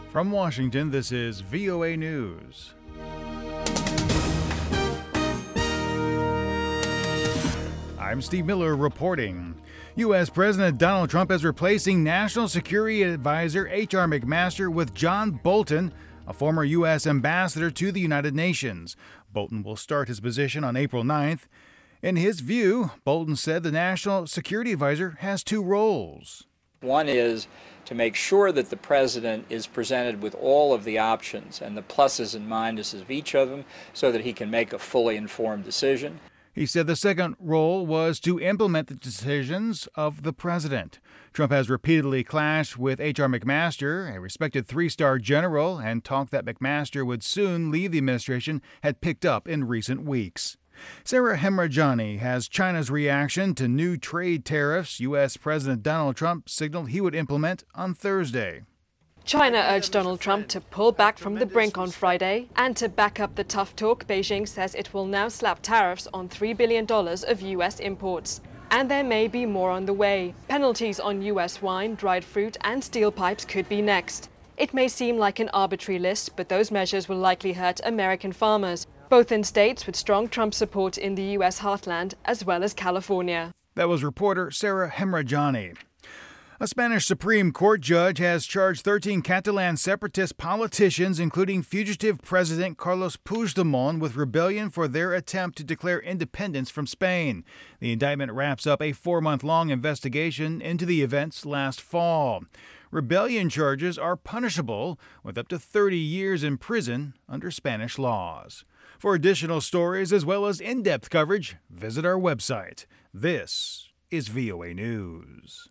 From Washington, this is VOA News. I'm Steve Miller reporting. U.S. President Donald Trump is replacing National Security Advisor H.R. McMaster with John Bolton, a former U.S. ambassador to the United Nations. Bolton will start his position on April 9th. In his view, Bolton said the National Security Advisor has two roles. One is to make sure that the president is presented with all of the options and the pluses and minuses of each of them so that he can make a fully informed decision. He said the second role was to implement the decisions of the president. Trump has repeatedly clashed with H.R. McMaster, a respected three-star general, and talk that McMaster would soon leave the administration had picked up in recent weeks. Sarah Hemrajani has China's reaction to new trade tariffs U.S. President Donald Trump signaled he would implement on Thursday. China urged Donald Trump to pull back from the brink on Friday, and to back up the tough talk, Beijing says it will now slap tariffs on $3 billion of U.S. imports. And there may be more on the way. Penalties on U.S. wine, dried fruit and steel pipes could be next. It may seem like an arbitrary list, but those measures will likely hurt American farmers, both in states with strong Trump support in the U.S. heartland as well as California. That was reporter Sarah Hemrajani. A Spanish Supreme Court judge has charged 13 Catalan separatist politicians, including fugitive President Carlos Puigdemont, with rebellion for their attempt to declare independence from Spain. The indictment wraps up a 4-month-long investigation into the events last fall. Rebellion charges are punishable with up to 30 years in prison under Spanish laws. For additional stories as well as in-depth coverage, visit our website. This is VOA News.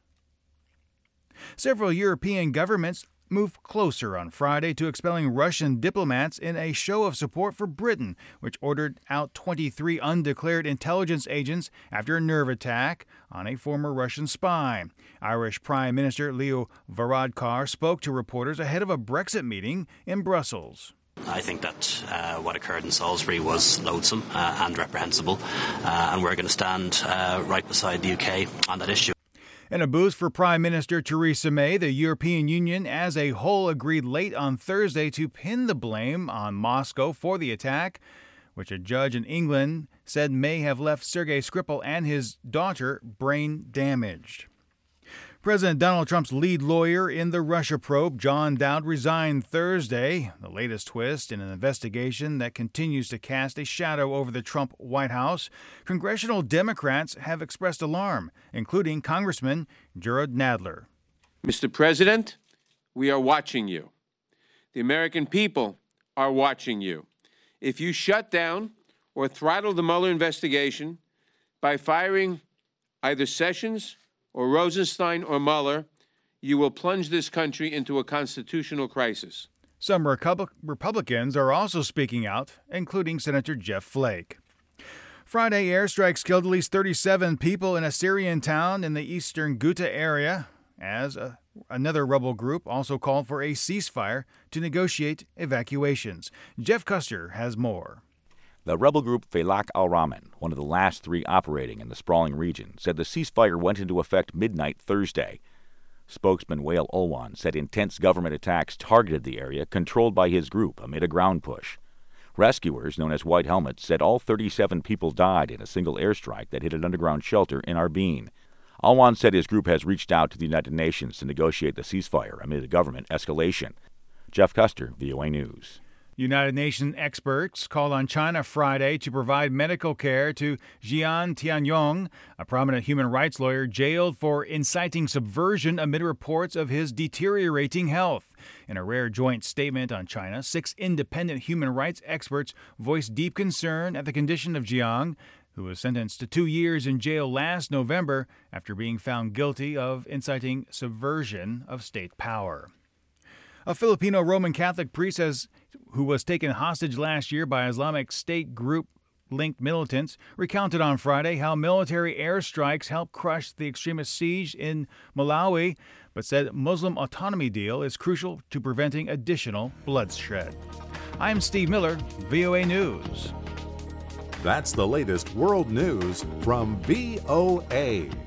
Several European governments moved closer on Friday to expelling Russian diplomats in a show of support for Britain, which ordered out 23 undeclared intelligence agents after a nerve attack on a former Russian spy. Irish Prime Minister Leo Varadkar spoke to reporters ahead of a Brexit meeting in Brussels. I think that what occurred in Salisbury was loathsome and reprehensible, and we're going to stand right beside the UK on that issue. In a boost for Prime Minister Theresa May, the European Union as a whole agreed late on Thursday to pin the blame on Moscow for the attack, which a judge in England said may have left Sergei Skripal and his daughter brain damaged. President Donald Trump's lead lawyer in the Russia probe, John Dowd, resigned Thursday, the latest twist in an investigation that continues to cast a shadow over the Trump White House. Congressional Democrats have expressed alarm, including Congressman Jerrold Nadler. Mr. President, we are watching you. The American people are watching you. If you shut down or throttle the Mueller investigation by firing either Sessions or Rosenstein or Mueller, you will plunge this country into a constitutional crisis. Some Republicans are also speaking out, including Senator Jeff Flake. Friday, airstrikes killed at least 37 people in a Syrian town in the eastern Ghouta area, as another rebel group also called for a ceasefire to negotiate evacuations. Jeff Custer has more. The rebel group Falak al-Rahman, one of the last three operating in the sprawling region, said the ceasefire went into effect midnight Thursday. Spokesman Wael Olwan said intense government attacks targeted the area controlled by his group amid a ground push. Rescuers, known as White Helmets, said all 37 people died in a single airstrike that hit an underground shelter in Arbil. Alwan said his group has reached out to the United Nations to negotiate the ceasefire amid a government escalation. Jeff Custer, VOA News. United Nations experts called on China Friday to provide medical care to Jian Tianyong, a prominent human rights lawyer jailed for inciting subversion amid reports of his deteriorating health. In a rare joint statement on China, 6 independent human rights experts voiced deep concern at the condition of Jiang, who was sentenced to 2 years in jail last November after being found guilty of inciting subversion of state power. A Filipino Roman Catholic priest who was taken hostage last year by Islamic State group-linked militants recounted on Friday how military airstrikes helped crush the extremist siege in Malawi, but said Muslim autonomy deal is crucial to preventing additional bloodshed. I'm Steve Miller, VOA News. That's the latest world news from VOA.